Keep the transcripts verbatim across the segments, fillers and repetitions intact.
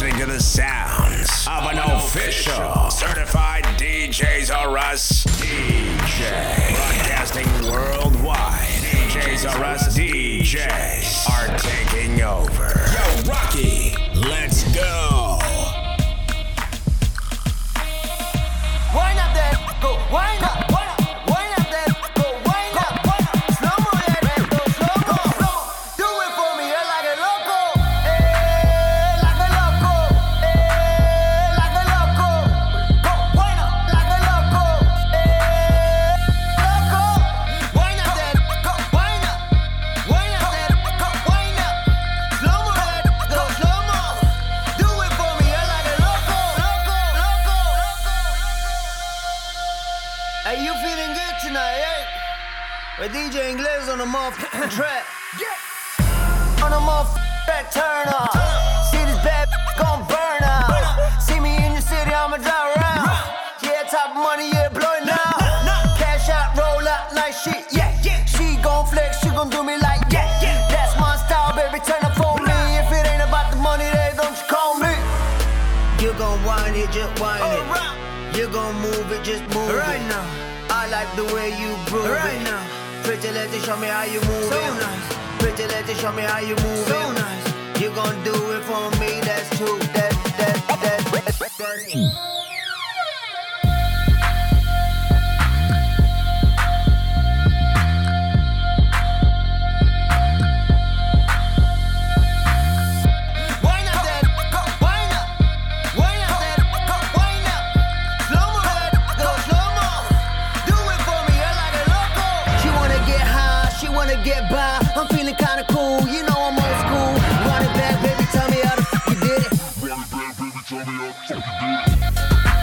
listening to the sounds of an official certified D Js R Us D J. Broadcasting worldwide, D Js R Us D Js are taking over. Yo, Rocky, let's go. Wind up that, go, wind up, wind up, wind up that, go, wind up, wind up, slow mo that, go, slow mo, slow mo. Do it for me, eh, like a loco, eh, like a loco, eh, like a loco. Go, wind up, like a loco, eh, loco. Wind up that, go, wind up, wind up that, go, wind up. Slow mo that, go, slow mo. Do it for me, eh, like a loco, loco, loco, loco. Hey, you feeling good tonight, eh? With D J Inglés on the motherfucking track. On the motherfucking track, turn up. See this bad gon' burn up. See me in your city, I'ma drive around. Yeah, top money, yeah, blowing now. Cash out, roll out like shit, yeah. She gon' flex, she gon' do me like, yeah. That's my style, baby, turn up for me. If it ain't about the money, then don't you call me. You gon' whine it, just whine it. You gon' move it, just move it. Right now. I like the way you groove right it. Now. Pretty lady, show me how you move so it. Nice. Pretty lady, show me how you move so it. Nice. You gon' do it for me, that's true. That, that, that, that, that, that. Get by, I'm feeling kinda cool, you know I'm old school. Run it back, baby, tell me how the f*** you did it. Run it back, baby, tell me how the f*** you did it.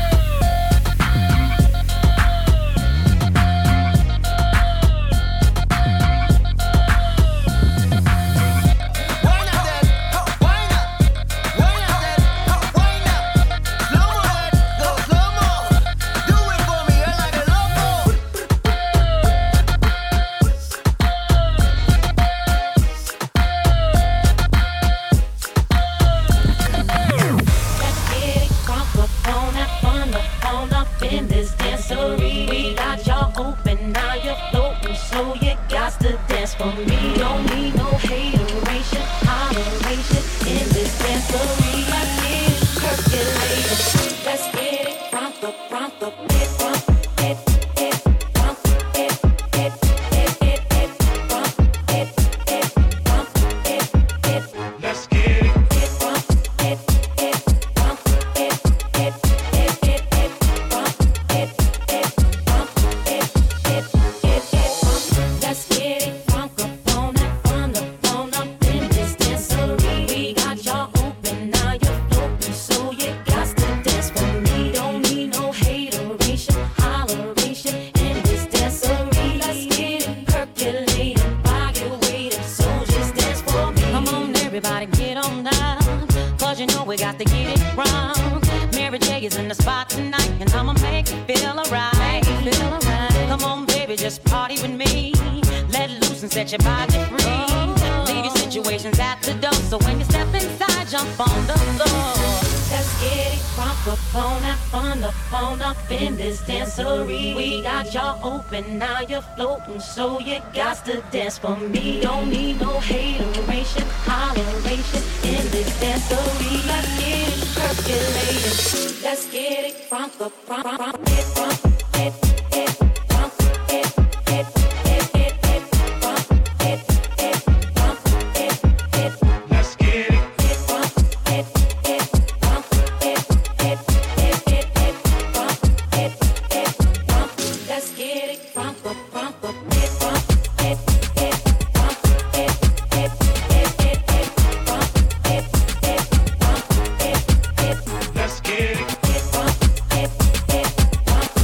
Open, now you're floating, so you got to dance for me. Don't need no hateration, holleration in this dancery. Let's get it percolating. Let's get it from the front, from it, from it, it, from it, it, it, it, it, from it, it, from it, it. Let's get it. It from it, it, from it, it, it, it, it, from it, it, from. Let's get it from the from the it from it, it, from it, it, it, it, it, from it, it, from it, it. Let's get it. It from it, it, from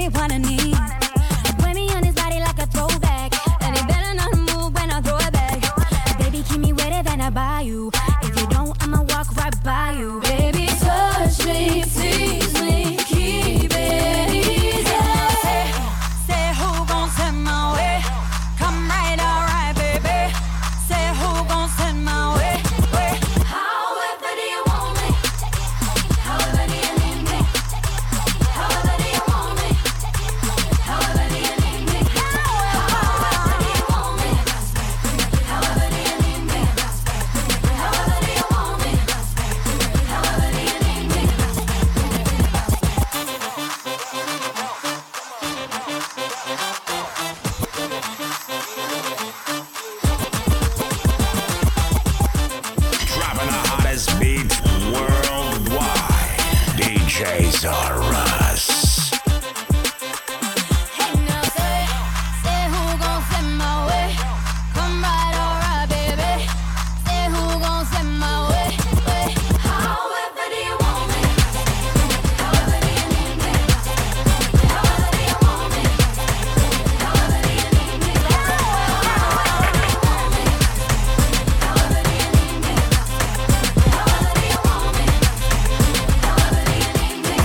me wanna need. Wear me on his body like a throwback, and he better not move when I throw it back. Baby, keep me wetter than I buy you. If you don't, I'ma walk right by you. Baby, touch me, tease me, keep it easy. Say, say who gon' send my way? Come right, alright, baby. Say who gon' send my way? way. However do you want me? However do you need me? However do you want me? However do you need me? However do you want me? However do you need me? However do you want me? However do you need me? Dropping the hottest beats worldwide. D Js are us. Hey now, say, say who gon' send my way? Come right, alright, baby. Say who gon' send my way? way. However do you want me? However do you need me? However do you want me? However do you need me? However do you want me? However do you need me? However do you want me? However do you need me?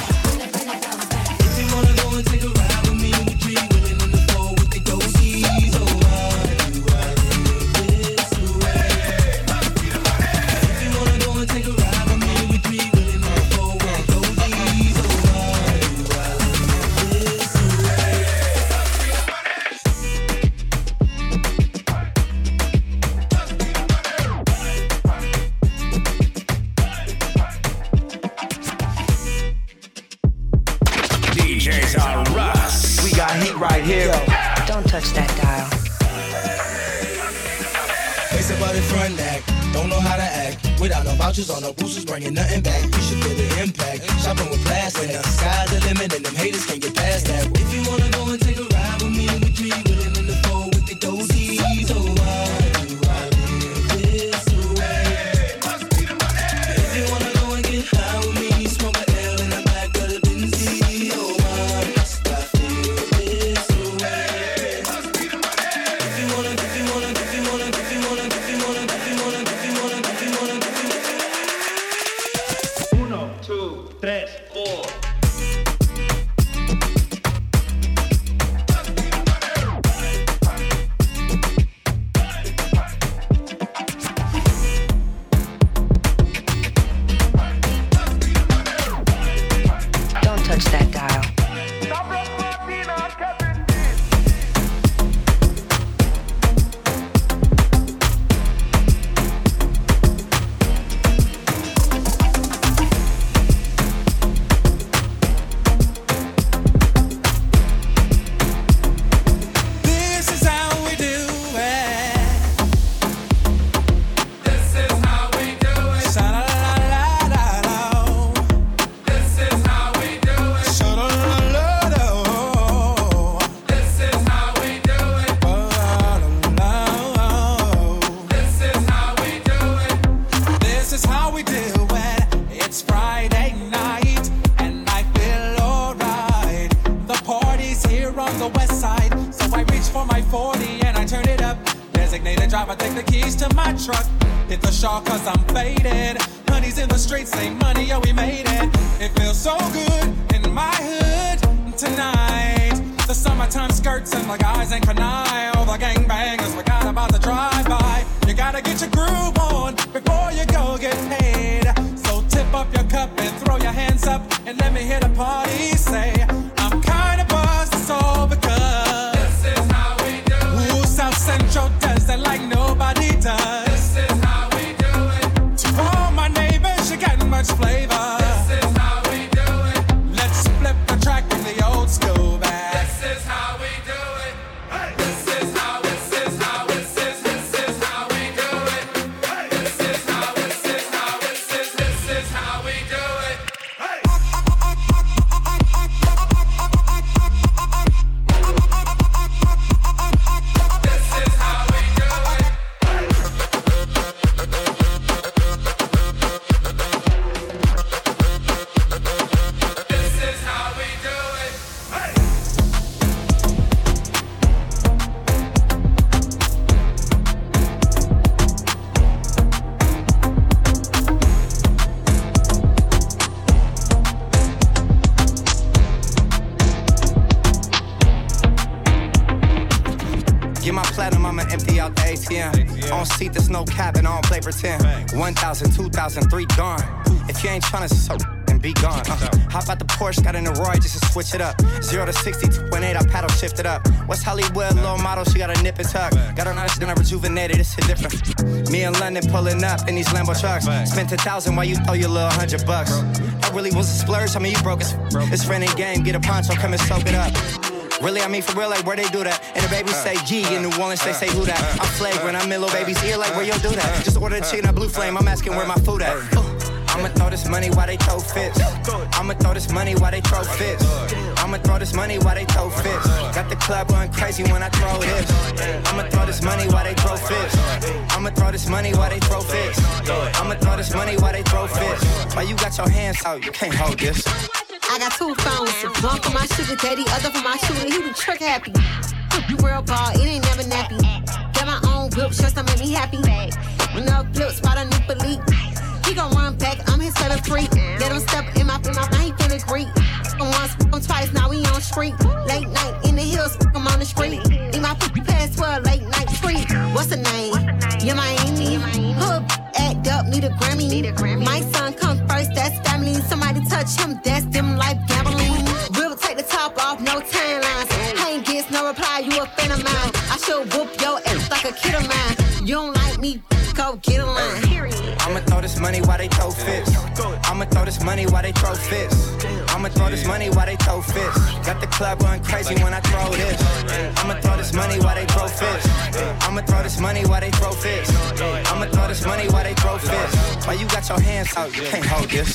If you wanna go and take a ride with me, we three women in the four with the ghosties. Oh, why do I live this way? If you wanna go and take a ride with me, we three women in the four with the ghosties. Oh, why do I live this way? D Js are us. We got heat right here. Don't touch that dial. Face about it front act, don't know how to act. Without no vouchers or no boosters, bringing nothing back. You should feel the impact. Shopping with plastic, the sky's the limit, and them haters can't get past that. If you wanna go and take a ride with me, we three willing in the four with the ghosties. Oh, why do I live this way? If you wanna go and get high with me, smoke a L in the back of the Benz. Oh, why must I feel this way? If you wanna, if you wanna, if you wanna, if you wanna, if you wanna, if you wanna, if you wanna, if you wanna, if you wanna. Uno, two, tres, four. Don't touch that dial. This is how we do it. This is how we do it. Sha-la-la-la-la-la. This is how we do it. Sha-la-la-la-la. This is how we do it. Ba-la-la-la. This is how we do it. This is how we do it. It's Friday night and I feel alright. The party's here on the west side, so I reach for my forty and I turn it up. Designated driver, take the keys to my truck. Hit the shawl cause I'm faded. Honey's in the streets, say money, yo, we made it. It feels so good in my hood tonight. The summertime skirts and the guys ain't canine. All the gangbangers forgot about the drive-by. You gotta get your groove on before you go get paid. So tip up your cup and throw your hands up and let me hear the party say, I'm kinda buzzed, it's all because This is how we do it. Ooh, South Central does it like nobody does. This is how we do it. To all my neighbors, you got much flavor. This is how we do it. Let's flip the track in the old school back. This is how we do it. This is how, this is how, this is, this is how we do it. This is how, this is how, this is, this is how we do it. empty out the A T M. On seat, there's no cap and I don't play pretend. one thousand, two thousand, three gone. If you ain't tryna so and be gone. Uh, hop out the Porsche, got in the Roy just to switch it up. Zero to sixty, two point eight, I paddle shift it up. West Hollywood, little model, she got a nip and tuck. Got her nice, then I rejuvenated, it's shit different. Me in London pulling up in these Lambo trucks. Spent a thousand while you throw your little hundred bucks. That really was a splurge, I mean you broke it. It's friendly game, get a poncho, come and soak it up. Really, I mean for real, like where they do that. And the babies say G, in New Orleans they say who that. I'm flagrant, I'm in little baby's ear, like where you do that. Just order the chicken at Blue Flame, I'm asking where my food at. I'ma throw this money while they throw fits. I'ma throw this money while they throw fits. I'ma throw this money while they throw fits. Got the club going crazy when I throw this. I'ma throw this money while they throw fits. I'ma throw this money while they throw fits. I'ma throw this money while they throw fits. Why you got your hands out? You can't hold this. I got two phones, one for my sugar daddy, other for my shooter. He be trick happy. You real ball, it ain't never nappy. Got my own whip, shirts that make me happy. No flip, spot a new Philippe. He gon' run back, I'm his favorite freak. Let him step in my, in my, now he finna greet. I'm once, I'm twice, now we on street. Late night in the hills, I'm on the street. Need my pass for a late night treat. What's the name? Yeah, my Amy. Hood, act up, need a Grammy. Need a Grammy. My son come first, that's family. Somebody touch him, that's them life gambling. We'll take the top off, no timelines. I ain't gets no reply, you a fan of mine. I should whoop your ass like a kid of mine. You don't like me, go get a line. I'ma throw this money while they throw fits. I'ma throw this money while they throw fits. I'ma throw this money while they throw fits. Got the club going crazy when I throw this. I'ma throw this money while they throw fits. I'ma throw this money while they throw fits. I'ma throw this money while they throw fits. Why you got your hands out? You can't hold this.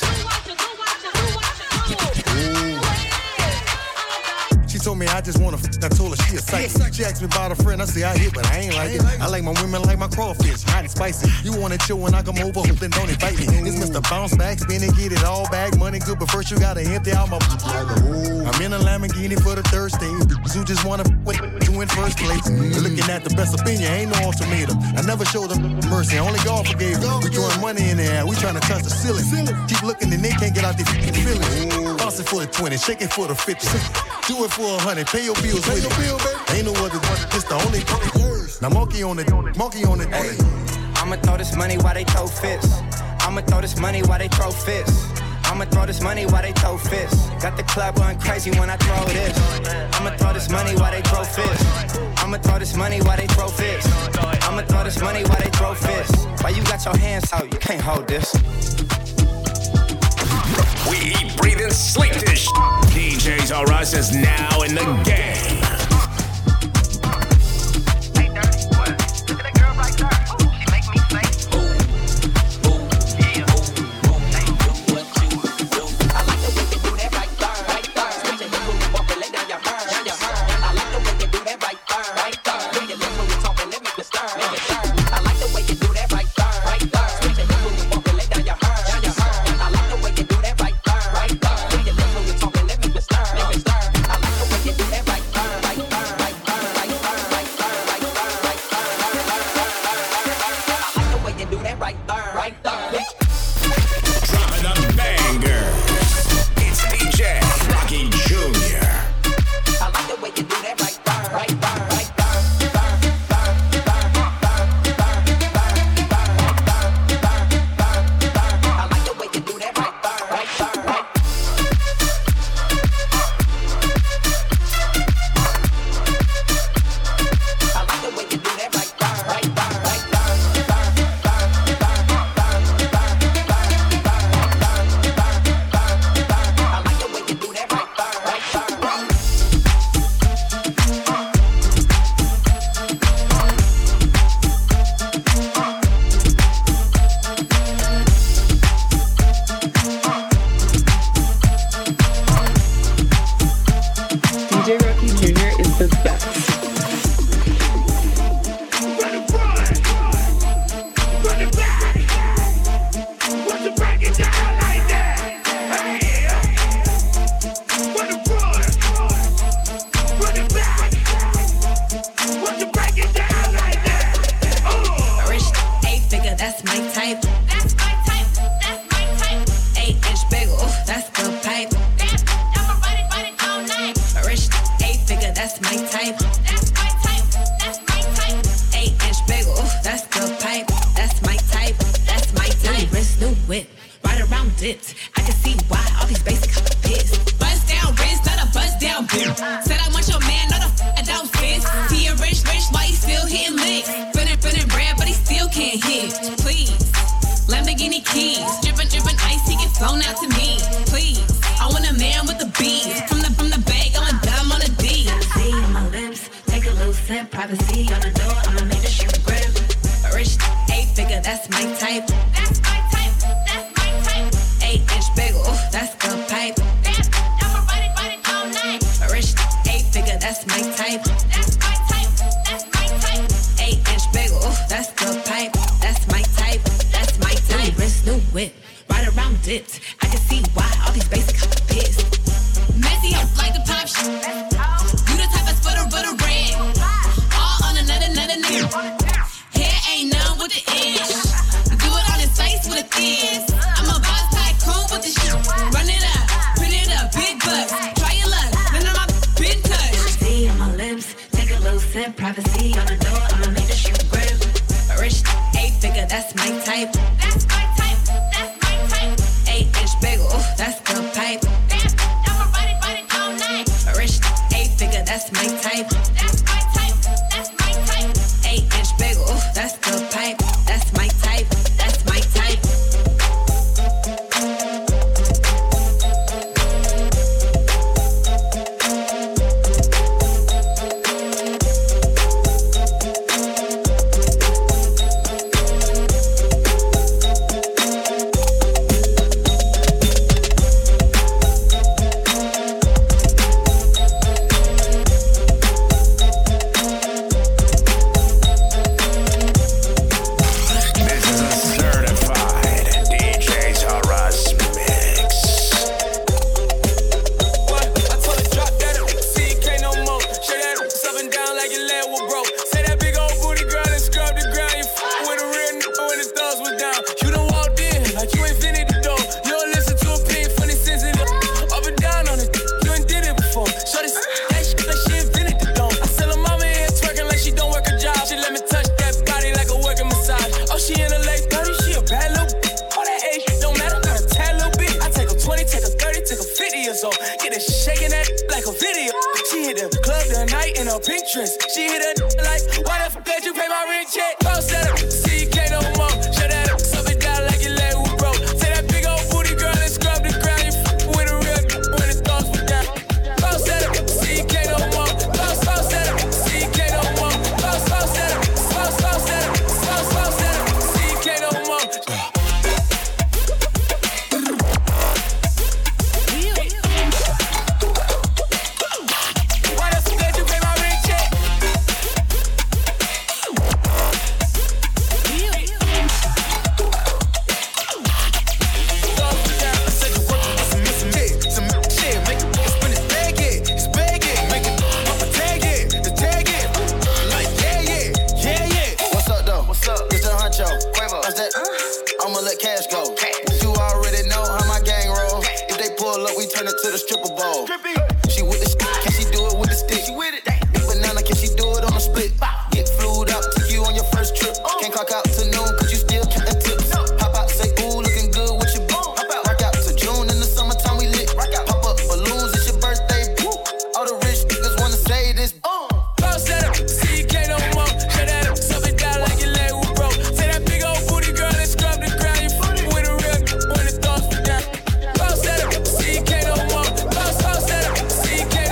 She told me I just wanna f***, I told her she a psych. She asked me about a friend, I say I hit, but I ain't like it. I like my women like my crawfish, hot and spicy. You wanna chill when I come over, then don't invite me. It's Mister Bounce Back, spin and get it all back. Money good, but first you gotta empty out my... I'm in a Lamborghini for the third stage. You just wanna f*** you in first place. Looking at the best opinion, ain't no ultimatum. I never showed them mercy, only God forgave them. We throwing money in the air, we trying to touch the ceiling. Keep looking and they can't get out their f***ing feelings. Bounce it for the twenty, shake it for the fifty. Do it for a hundred, pay your bills with it. Bill, ain't no other one, it's the only yours. Now monkey on it, monkey on it. Hey. I'ma throw this money while they throw fits. I'ma throw this money while they throw fits. I'ma throw this money while they throw fits. Got the club going crazy when I throw this. I'ma throw this money while they throw fits. I'ma throw this money while they throw fits. I'ma throw this money while they throw fits. Why you got your hands out? You can't hold this. We eat, breathe, and sleep this sh- D Js R Us is now in the game. Hey, dirty, what? Look at that girl right there. Oh, she make me say, ooh, ooh, yeah, ooh, ooh. Hey, do what you do. I like the way you do that right there, right there. Switch it, move, walk and lay down your hair, down your hair. I like the way you do that right there, right there. When you look when you talk and let me stir, make it stir. I like the way you do that right there, right there. Switch it, move, walk and lay down your hair, down your hair. I like the way you do that right there, right there. When you look when you talk and let me stir, make it stir. I like the way you do that right bees. From the from the bag, I'm a dime on a D. See on my lips, take a little sip. Privacy on the door, I'ma make the shit grip. Rich eight figure, that's my type. That's my type. That's my type. Eight inch bagel, that's the pipe. Damn, I'ma ride it, ride it all night. Rich eight figure, that's my type. That's my type. That's my type. Eight inch bagel, that's the pipe. That's my type. That's my type. New wrist, new whip, ride around dipped. I can see why all these basic hoes pissed. Messy up like the pop shit. You the type of sputter butter red. All on another another nigga. Hair ain't none with the edge. Do it on his face with a thiz. I'm a boss tycoon with the shit. Run it up, print it up, big bucks. Try your luck, none of my been touched. See on my lips, take a little sip. Privacy on the door, I'ma make the shit grip. Rich eight figure, that's my type. That's my type. That's my type. Eight inch bagel, that's the pipe. Damn, I'ma ride it, ride it all night. Rich eight figure, that's my type. That's my type. That's my type. Eight inch bagel, that's the pipe. That's my type. That's my type. She hit a like, why the fuck did you pay my rent check? Post that up, see you can't no more. Shut that up, sub it down like your leg was broke. Say that big old booty girl and scrub the ground. You f with a real when the thoughts were down. Post that up, see you can't no more. Post, post that up, see you can't no more. Post, post that up, post, post that up, post, post that up, see you can't no more. To the stripper ball. She with the sh- can she do it with the stick? She with it. Big banana, can she do it on the split? Get flued up, take you on your first trip. Can't clock out to noon, cause you still counting tips. Hop out, say ooh, looking good with your boo. Rock out to June, in the summertime we lit. Pop up balloons, it's your birthday. All the rich niggas wanna say this. Post that up, see you can't no more. Shut that up, sub it down like your leg was broke. Say that big old booty girl and scrub the ground. You f with a real when the thoughts were down. Post that up, see you can't no more. Post, post that up, see you can't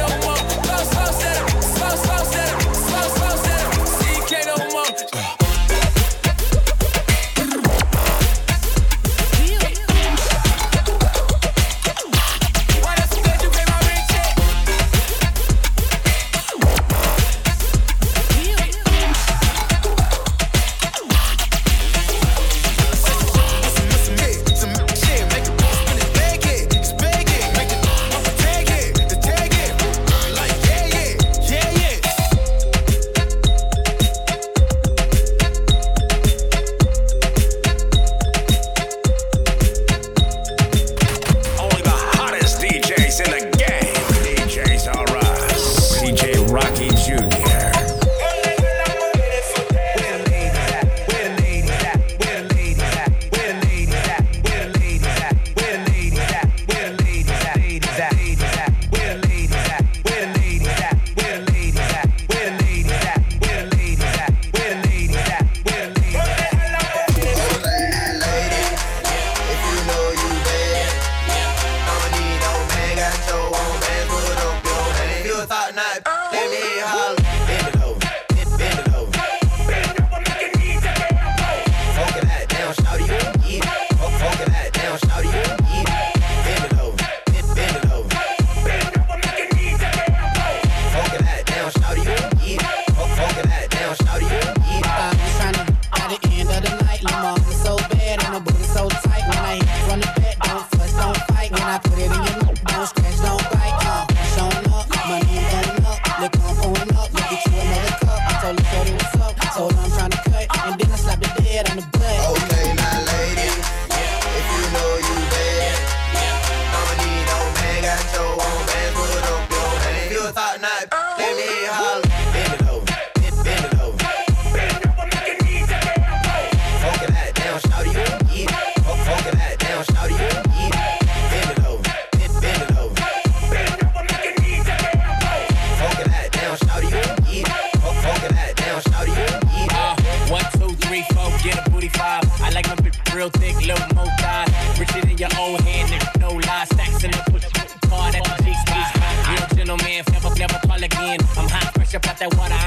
got that water,